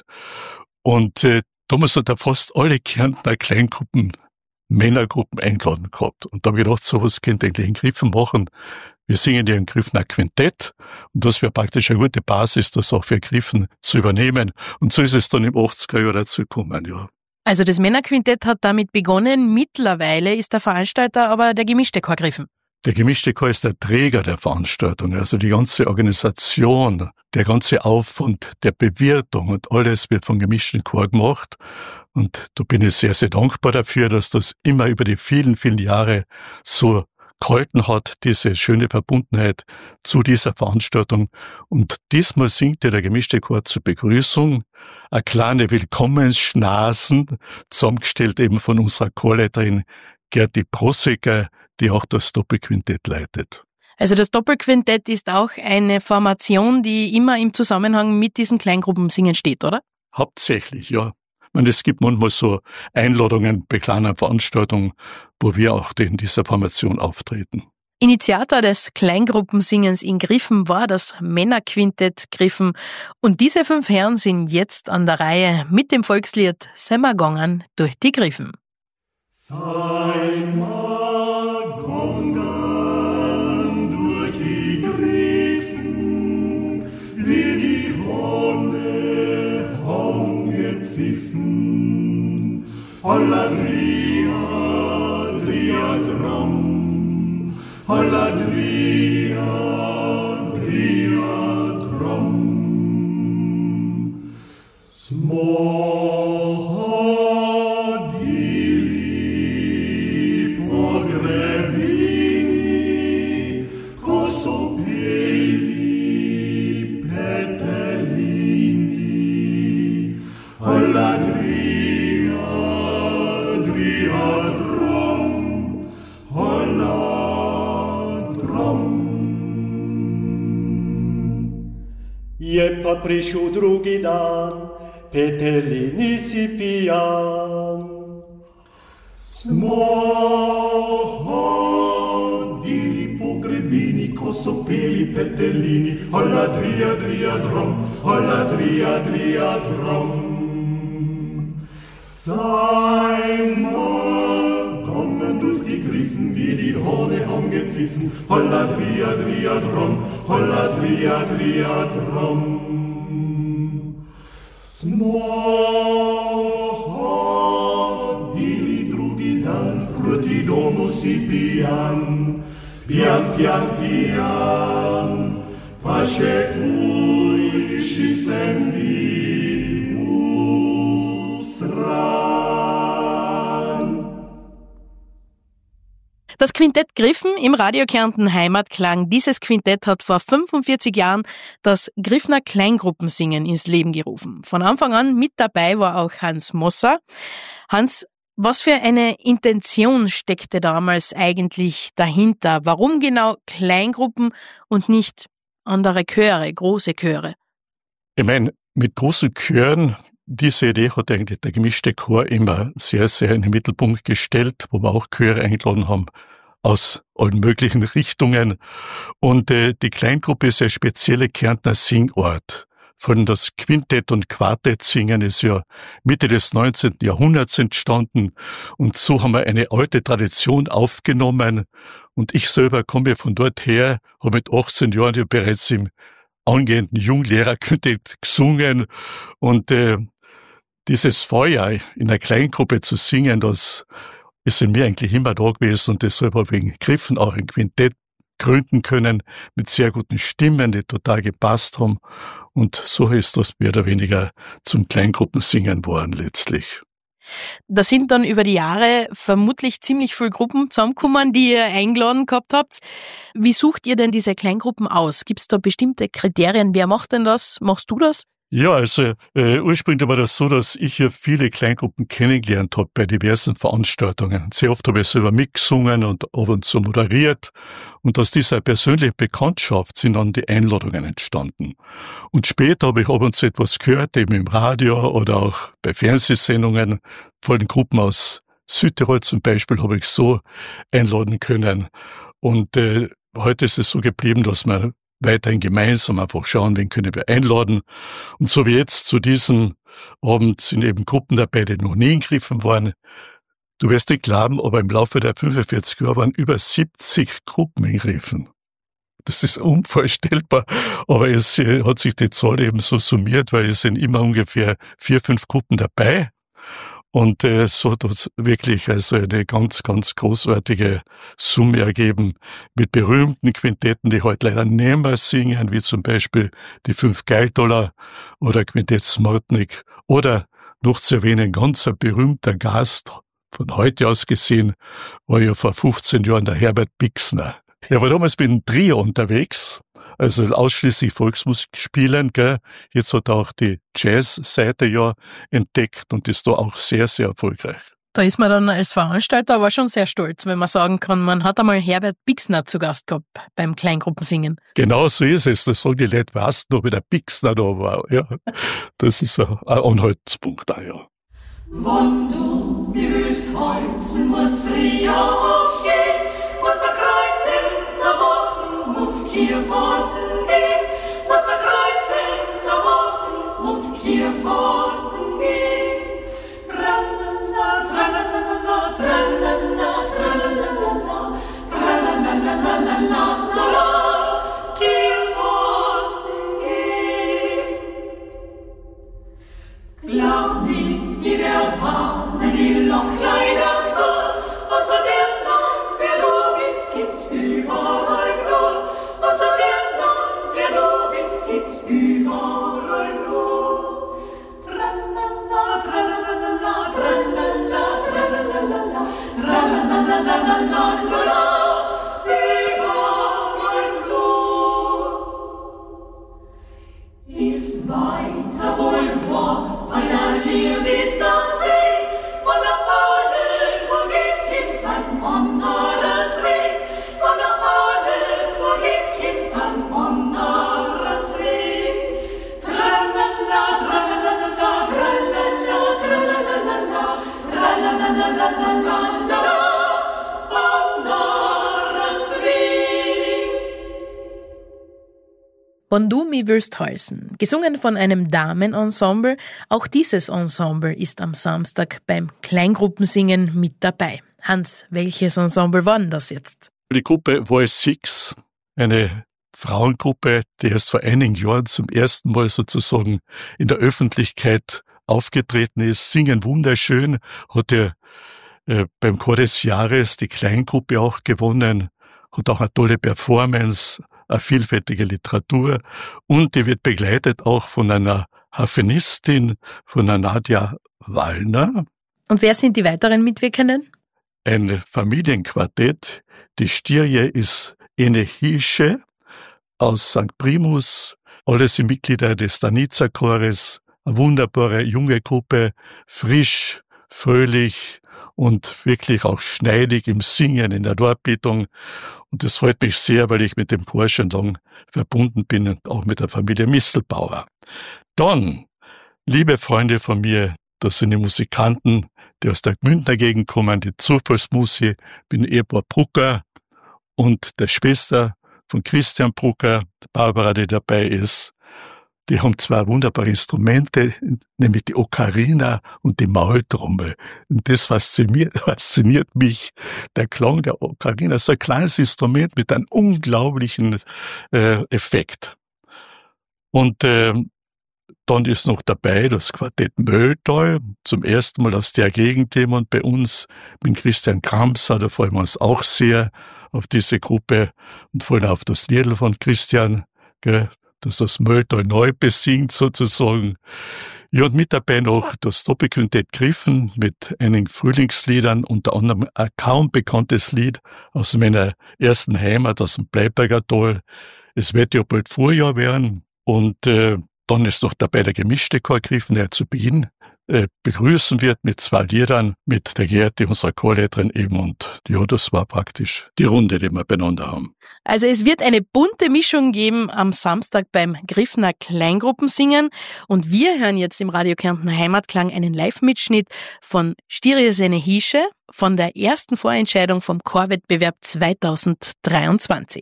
Und damals hat er fast alle Kärntner Kleingruppen, Männergruppen eingeladen gehabt. Und da habe ich gedacht, sowas könnte eigentlich in Griffen machen. Wir singen ja in Griffen ein Quintett und das wäre praktisch eine gute Basis, das auch für Griffen zu übernehmen. Und so ist es dann im 80er Jahr dazu gekommen, ja. Also das Männerquintett hat damit begonnen. Mittlerweile ist der Veranstalter aber der gemischte Chor Griffen. Der gemischte Chor ist der Träger der Veranstaltung, also die ganze Organisation, der ganze Aufwand der Bewirtung und alles wird vom gemischten Chor gemacht. Und da bin ich sehr, sehr dankbar dafür, dass das immer über die vielen, vielen Jahre so gehalten hat, diese schöne Verbundenheit zu dieser Veranstaltung. Und diesmal singt der gemischte Chor zur Begrüßung eine kleine Willkommensschnasen, zusammengestellt eben von unserer Chorleiterin Gerti Prossecker, die auch das Doppelquintett leitet. Also das Doppelquintett ist auch eine Formation, die immer im Zusammenhang mit diesen Kleingruppensingen steht, oder? Hauptsächlich, ja. Es gibt manchmal so Einladungen bei kleinen Veranstaltungen, wo wir auch in dieser Formation auftreten. Initiator des Kleingruppensingens in Griffen war das Männerquintett Griffen. Und diese 5 Herren sind jetzt an der Reihe mit dem Volkslied Sein wir gegangen durch die Griffen. Sein wir gegangen durch die Griffen, wie die Hunde angepfiffen. Holla Dria, Dria Drum, Holla Dria, Dria Drum. Smoha dili pogrebini, Kosopeli petellini, Holla Dria, Dria Drum, Holla Drum. Je pa prišel drugi dan, petelini si pijan. Smo hodili po grebini, ko so peli petelini, hola dria, dria drum, hola dria, dria drum. Sei mal gegangen durch die Griffen, wie die Hahne angepfiffen, holla dria, dria drum, holla dria, dria drum. Smo dili drugi dan, proti domu si pijan, pijan, pijan, pijan, pa še hujši sem bil usran. Das Quintett Griffen im Radio Kärnten Heimatklang. Dieses Quintett hat vor 45 Jahren das Griffner Kleingruppensingen ins Leben gerufen. Von Anfang an mit dabei war auch Hans Mosser. Hans, was für eine Intention steckte damals eigentlich dahinter? Warum genau Kleingruppen und nicht andere Chöre, große Chöre? Ich meine, mit großen Chören, diese Idee hat eigentlich der gemischte Chor immer sehr, sehr in den Mittelpunkt gestellt, wo wir auch Chöre eingeladen haben aus allen möglichen Richtungen. Und die Kleingruppe ist ein spezieller Kärntner Singort. Von das Quintett- und Quartettsingen ist ja Mitte des 19. Jahrhunderts entstanden. Und so haben wir eine alte Tradition aufgenommen. Und ich selber komme von dort her, habe mit 18 Jahren ja bereits im angehenden Junglehrerquintett gesungen. Und dieses Feuer in einer Kleingruppe zu singen, das ist in mir eigentlich immer da gewesen und deshalb habe ich wegen Griffen auch ein Quintett gründen können mit sehr guten Stimmen, die total gepasst haben und so ist das mehr oder weniger zum Kleingruppensingen geworden letztlich. Da sind dann über die Jahre vermutlich ziemlich viele Gruppen zusammengekommen, die ihr eingeladen gehabt habt. Wie sucht ihr denn diese Kleingruppen aus? Gibt es da bestimmte Kriterien? Wer macht denn das? Machst du das? Ja, also ursprünglich war das so, dass ich ja viele Kleingruppen kennengelernt habe bei diversen Veranstaltungen. Sehr oft habe ich selber mitgesungen und ab und zu moderiert. Und aus dieser persönlichen Bekanntschaft sind dann die Einladungen entstanden. Und später habe ich ab und zu etwas gehört, eben im Radio oder auch bei Fernsehsendungen von den Gruppen aus Südtirol zum Beispiel habe ich so einladen können. Und heute ist es so geblieben, dass man weiterhin gemeinsam einfach schauen, wen können wir einladen. Und so wie jetzt zu diesem Abend sind eben Gruppen dabei, die noch nie in Griffen waren. Du wirst nicht glauben, aber im Laufe der 45 Jahre waren über 70 Gruppen in Griffen. Das ist unvorstellbar, aber es hat sich die Zahl eben so summiert, weil es sind immer ungefähr 4-5 Gruppen dabei. Und so hat uns wirklich also eine ganz, ganz großartige Summe ergeben mit berühmten Quintetten, die heute leider nicht mehr singen, wie zum Beispiel die 5 Geitoller oder Quintett Smortnik oder noch zu erwähnen, ganz ein berühmter Gast, von heute aus gesehen, war ja vor 15 Jahren der Herbert Bixner. Er war damals mit einem Trio unterwegs, also ausschließlich Volksmusik spielen, gell. Jetzt hat er auch die Jazz-Seite ja entdeckt und ist da auch sehr, sehr erfolgreich. Da ist man dann als Veranstalter aber schon sehr stolz, wenn man sagen kann, man hat einmal Herbert Bixner zu Gast gehabt beim Kleingruppensingen. Genau so ist es. Das sagen die Leute, weißt du, wie der Bixner da war. Ja, das ist ein Anhaltspunkt da, ja. Wenn du mir willst heizen, musst früher aufstehen, musst der Kreuz hinter machen und Kirchpforten gehen, musst der Kreuz hinter machen und Kirchpforten gehen. Tralala, tralala, tralala, tralala, tralala, tralala, Kirchpforten gehen. Glaub nicht, die der Warne, die Lochleiter zu, und so der Land, wer du bist, gibt's überall Glut, und so der Land, wer du bist, gibt's überall Glut. Tralala, tralala, tralala, tralala, tralala, überall Glut. Ist weiter wohl wahr, bei der Liebe ist das See, von der Ahnen, wo geht, kommt ein anderer Zweig, von der Ahnen, wo geht, kommt ein anderer Zweig. Tralala, tralala, tralala, tralala, tralala, anderer Zweig. Wenn du mich willst heißen, gesungen von einem Damenensemble. Auch dieses Ensemble ist am Samstag beim Kleingruppensingen mit dabei. Hans, welches Ensemble war denn das jetzt? Die Gruppe Voice 6, eine Frauengruppe, die erst vor einigen Jahren zum ersten Mal sozusagen in der Öffentlichkeit aufgetreten ist, singen wunderschön, hat ja beim Chor des Jahres die Kleingruppe auch gewonnen, hat auch eine tolle Performance, eine vielfältige Literatur und die wird begleitet auch von einer Harfenistin, von der Nadja Wallner. Und wer sind die weiteren Mitwirkenden? Ein Familienquartett, Die Styrie ist eine Hirsche aus St. Primus. Alle sind Mitglieder des Danica-Chores. Eine wunderbare junge Gruppe, frisch, fröhlich und wirklich auch schneidig im Singen, in der Darbietung. Und das freut mich sehr, weil ich mit dem Chor schon lang verbunden bin und auch mit der Familie Mistelbauer. Dann, liebe Freunde von mir, das sind die Musikanten, die aus der Gmündner Gegend kommen, die Zufallsmusi, bin Ehepaar Brucker und der Schwester von Christian Brucker, Barbara, die dabei ist. Die haben zwei wunderbare Instrumente, nämlich die Ocarina und die Maultrommel. Und das fasziniert mich. Der Klang der Ocarina ist ein kleines Instrument mit einem unglaublichen Effekt. Und dann ist noch dabei das Quartett Mölltal, zum ersten Mal aus der Gegend jemand bei uns, mit Christian Kramser, da freuen wir uns auch sehr auf diese Gruppe und vor allem auf das Liedl von Christian, gell, dass das Mölltal neu besingt sozusagen. Ja, und mit dabei noch das Doppelquintett Griffen mit einigen Frühlingsliedern, unter anderem ein kaum bekanntes Lied aus meiner ersten Heimat, aus dem Bleiberger Tal. Es wird ja bald Vorjahr werden und dann ist noch dabei der gemischte Chor Griffen, der zu Beginn begrüßen wird mit zwei Liedern, mit der Gerti, unserer Chorleiterin eben. Und ja, das war praktisch die Runde, die wir beieinander haben. Also es wird eine bunte Mischung geben am Samstag beim Griffner Kleingruppensingen. Und wir hören jetzt im Radio Kärnten Heimatklang einen Live-Mitschnitt von Styrie seine Hirsche von der ersten Vorentscheidung vom Chorwettbewerb 2023.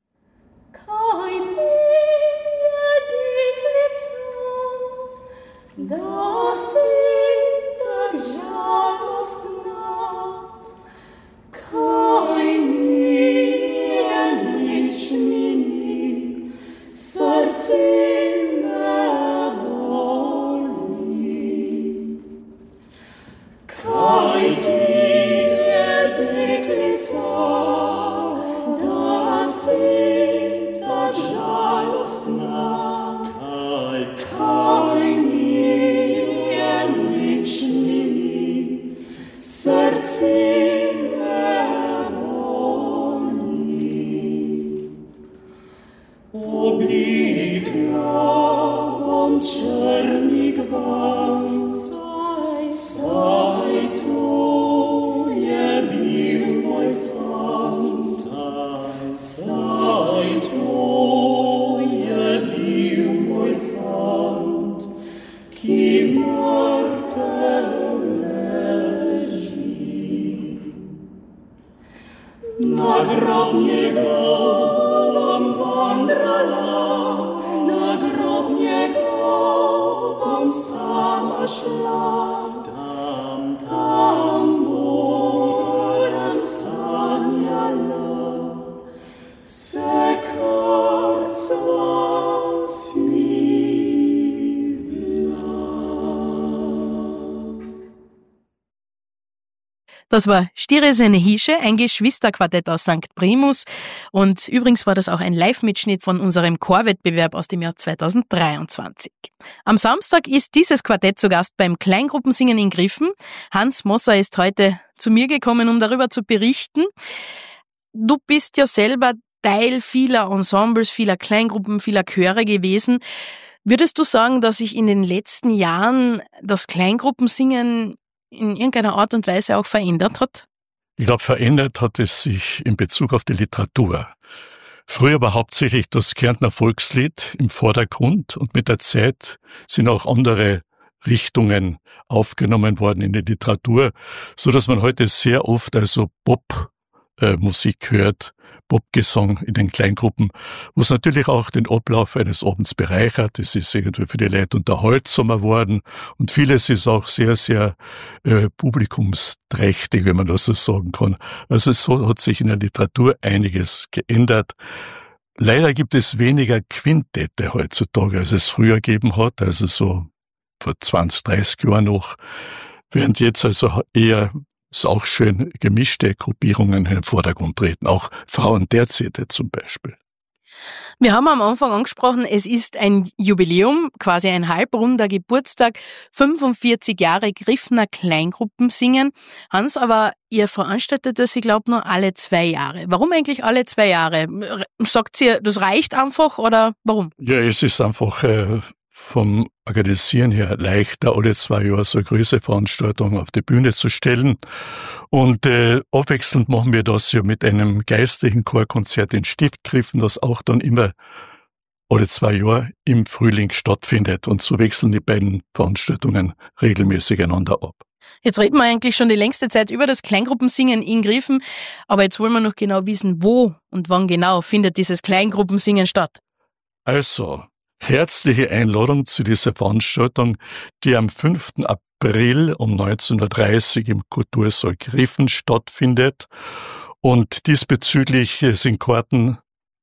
Das war Styrie seine Hirsche, ein Geschwisterquartett aus St. Primus. Und übrigens war das auch ein Live-Mitschnitt von unserem Chorwettbewerb aus dem Jahr 2023. Am Samstag ist dieses Quartett zu Gast beim Kleingruppensingen in Griffen. Hans Mosser ist heute zu mir gekommen, um darüber zu berichten. Du bist ja selber Teil vieler Ensembles, vieler Kleingruppen, vieler Chöre gewesen. Würdest du sagen, dass sich in den letzten Jahren das Kleingruppensingen in irgendeiner Art und Weise auch verändert hat? Ich glaube, verändert hat es sich in Bezug auf die Literatur. Früher war hauptsächlich das Kärntner Volkslied im Vordergrund und mit der Zeit sind auch andere Richtungen aufgenommen worden in der Literatur, so dass man heute sehr oft also Popmusik hört, Popgesang in den Kleingruppen, wo es natürlich auch den Ablauf eines Abends bereichert. Es ist irgendwie für die Leute unterhaltsamer worden und vieles ist auch sehr, sehr publikumsträchtig, wenn man das so sagen kann. Also so hat sich in der Literatur einiges geändert. Leider gibt es weniger Quintette heutzutage, als es früher gegeben hat, also so vor 20, 30 Jahren noch, während jetzt also eher ist auch schön gemischte Gruppierungen in den Vordergrund treten, auch Frauen der Zette zum Beispiel. Wir haben am Anfang angesprochen, es ist ein Jubiläum, quasi ein halbrunder Geburtstag, 45 Jahre Griffner Kleingruppensingen. Hans, aber ihr veranstaltet das, ich glaube, nur alle 2 Jahre. Warum eigentlich alle 2 Jahre? Sagt ihr, das reicht einfach oder warum? Ja, es ist einfach vom Organisieren her leichter, alle 2 Jahre so eine größere Veranstaltung auf die Bühne zu stellen. Und abwechselnd machen wir das ja mit einem geistlichen Chorkonzert in Stiftgriffen, das auch dann immer alle 2 Jahre im Frühling stattfindet. Und so wechseln die beiden Veranstaltungen regelmäßig einander ab. Jetzt reden wir eigentlich schon die längste Zeit über das Kleingruppensingen in Griffen, aber jetzt wollen wir noch genau wissen, wo und wann genau findet dieses Kleingruppensingen statt. Also, herzliche Einladung zu dieser Veranstaltung, die am 5. April um 19.30 Uhr im Kultursaal Griffen stattfindet. Und diesbezüglich sind Karten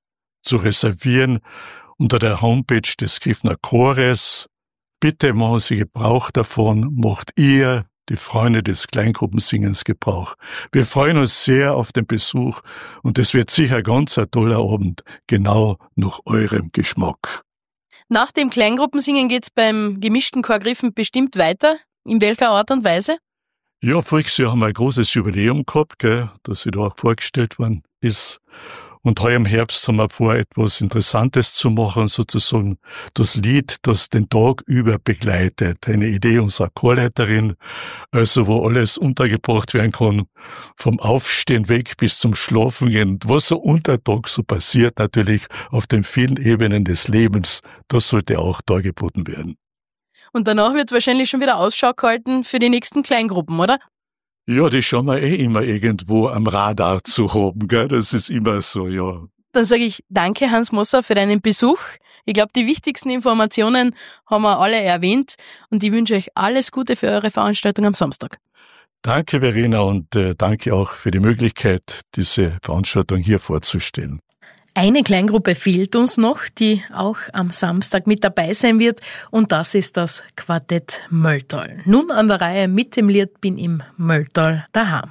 zu reservieren unter der Homepage des Griffner Chores. Bitte machen Sie Gebrauch davon, macht ihr, die Freunde des Kleingruppensingens, Gebrauch. Wir freuen uns sehr auf den Besuch und es wird sicher ganz ein toller Abend, genau nach eurem Geschmack. Nach dem Kleingruppensingen geht's beim gemischten Chor Griffen bestimmt weiter. In welcher Art und Weise? Ja, voriges Jahr haben wir ein großes Jubiläum gehabt, das wieder auch vorgestellt worden ist. Und heuer im Herbst haben wir vor, etwas Interessantes zu machen, sozusagen das Lied, das den Tag über begleitet. Eine Idee unserer Chorleiterin, also wo alles untergebracht werden kann, vom Aufstehen weg bis zum Schlafen gehen. Was so unter Tag so passiert, natürlich auf den vielen Ebenen des Lebens, das sollte auch dargeboten werden. Und danach wird wahrscheinlich schon wieder Ausschau gehalten für die nächsten Kleingruppen, oder? Ja, die schauen wir immer irgendwo am Radar zu haben, gell? Das ist immer so, ja. Dann sage ich danke, Hans Moser, für deinen Besuch. Ich glaube, die wichtigsten Informationen haben wir alle erwähnt und ich wünsche euch alles Gute für eure Veranstaltung am Samstag. Danke, Verena, und danke auch für die Möglichkeit, diese Veranstaltung hier vorzustellen. Eine Kleingruppe fehlt uns noch, die auch am Samstag mit dabei sein wird, und das ist das Quartett Mölltal. Nun an der Reihe mit dem Lied Bin im Mölltal daheim.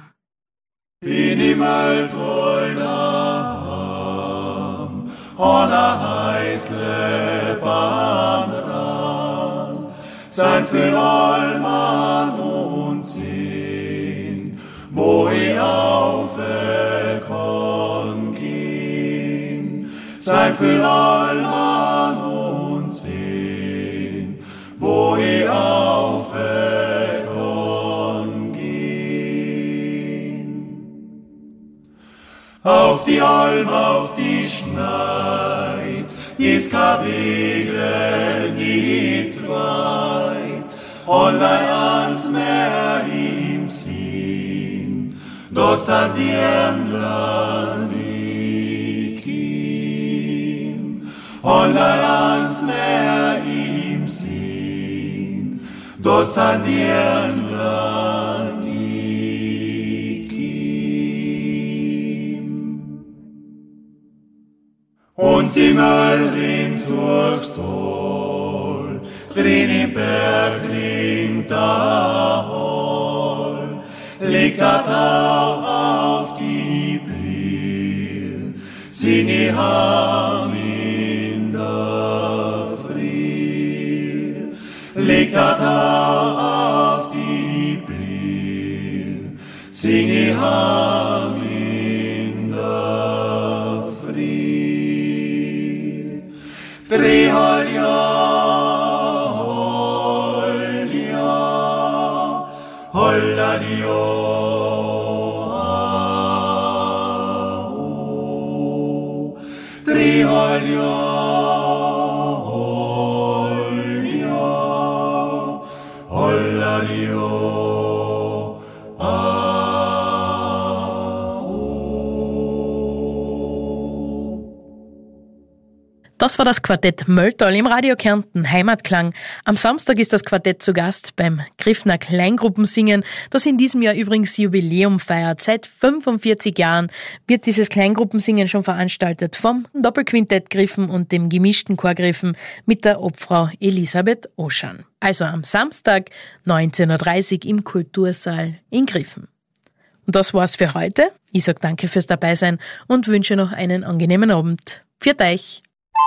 Bin im Mölltal daheim, an a heißle Bahnrand, sein viel Allmann und Sinn, wo ich aufweckan gehen, sein viel Allmann und Sinn, wo ich aufweckan gehen. Auf die Alm, auf die Schneid, ist kein Wegle, nichts weit, allein ans Meer im Sinn, das an die Entlang liegt ihm, allein ans Meer im Sinn, das an die Entlang liegt ihm. Und die Möllrin durchs Tal, drin im Bergling da Hall, liegt der Tau auf die Blier, sing ich heim in der Frier, liegt der Tau auf die Blier, sing ich heim in der Frier. Drehal holla di o, drehal holla di o, Das war das Quartett Mölltal im Radio Kärnten Heimatklang. Am Samstag ist das Quartett zu Gast beim Griffner Kleingruppensingen, das in diesem Jahr übrigens Jubiläum feiert. Seit 45 Jahren wird dieses Kleingruppensingen schon veranstaltet vom Doppelquintett Griffen und dem gemischten Chor Griffen mit der Obfrau Elisabeth Oschan. Also am Samstag 19.30 Uhr im Kultursaal in Griffen. Und das war's für heute. Ich sag danke fürs Dabeisein und wünsche noch einen angenehmen Abend. Für euch.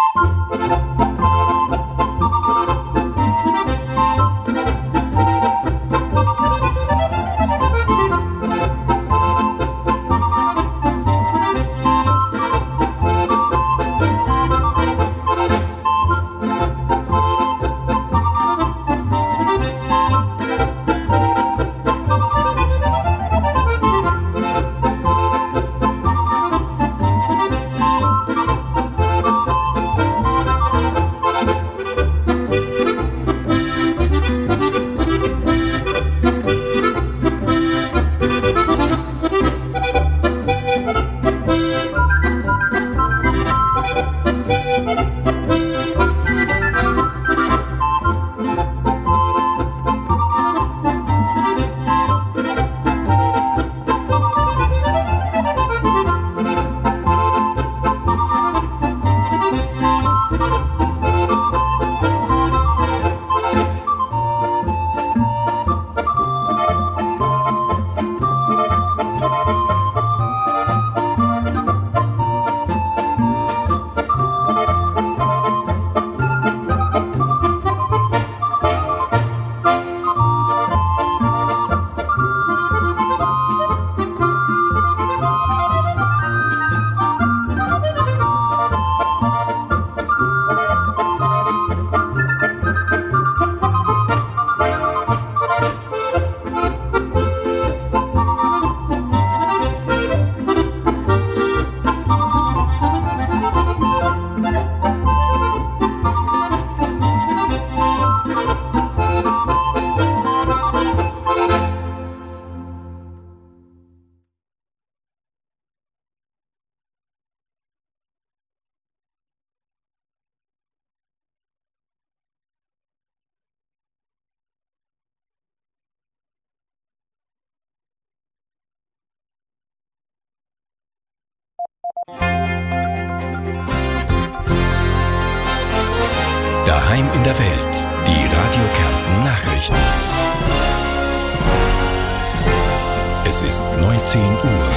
Daheim in der Welt. Die Radio Kärnten Nachrichten. Es ist 19 Uhr.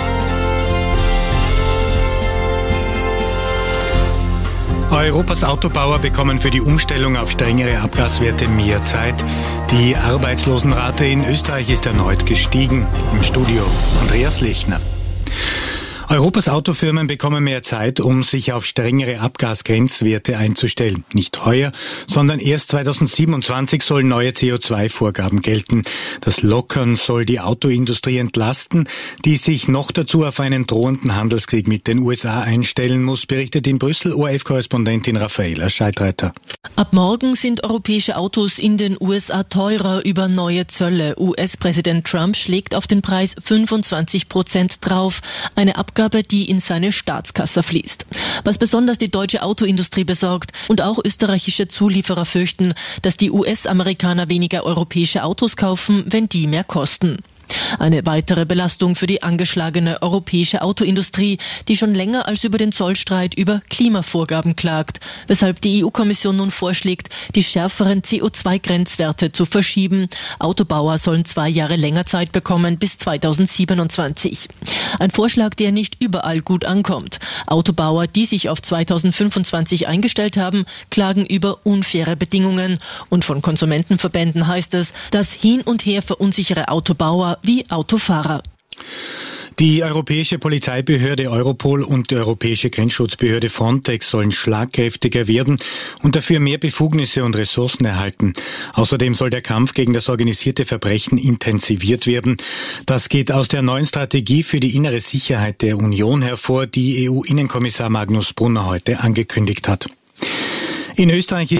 Europas Autobauer bekommen für die Umstellung auf strengere Abgaswerte mehr Zeit. Die Arbeitslosenrate in Österreich ist erneut gestiegen. Im Studio Andreas Lechner. Europas Autofirmen bekommen mehr Zeit, um sich auf strengere Abgasgrenzwerte einzustellen. Nicht heuer, sondern erst 2027 sollen neue CO2-Vorgaben gelten. Das Lockern soll die Autoindustrie entlasten, die sich noch dazu auf einen drohenden Handelskrieg mit den USA einstellen muss, berichtet in Brüssel ORF-Korrespondentin Raffaela Scheidreiter. Ab morgen sind europäische Autos in den USA teurer über neue Zölle. US-Präsident Trump schlägt auf den Preis 25% drauf. Eine Abgabe, die in seine Staatskasse fließt. Was besonders die deutsche Autoindustrie besorgt und auch österreichische Zulieferer fürchten, dass die US-Amerikaner weniger europäische Autos kaufen, wenn die mehr kosten. Eine weitere Belastung für die angeschlagene europäische Autoindustrie, die schon länger als über den Zollstreit über Klimavorgaben klagt, weshalb die EU-Kommission nun vorschlägt, die schärferen CO2-Grenzwerte zu verschieben. Autobauer sollen 2 Jahre länger Zeit bekommen, bis 2027. Ein Vorschlag, der nicht überall gut ankommt. Autobauer, die sich auf 2025 eingestellt haben, klagen über unfaire Bedingungen. Und von Konsumentenverbänden heißt es, dass hin und her verunsichere Autobauer wie Autofahrer. Die Europäische Polizeibehörde Europol und die Europäische Grenzschutzbehörde Frontex sollen schlagkräftiger werden und dafür mehr Befugnisse und Ressourcen erhalten. Außerdem soll der Kampf gegen das organisierte Verbrechen intensiviert werden. Das geht aus der neuen Strategie für die innere Sicherheit der Union hervor, die EU-Innenkommissar Magnus Brunner heute angekündigt hat. In Österreich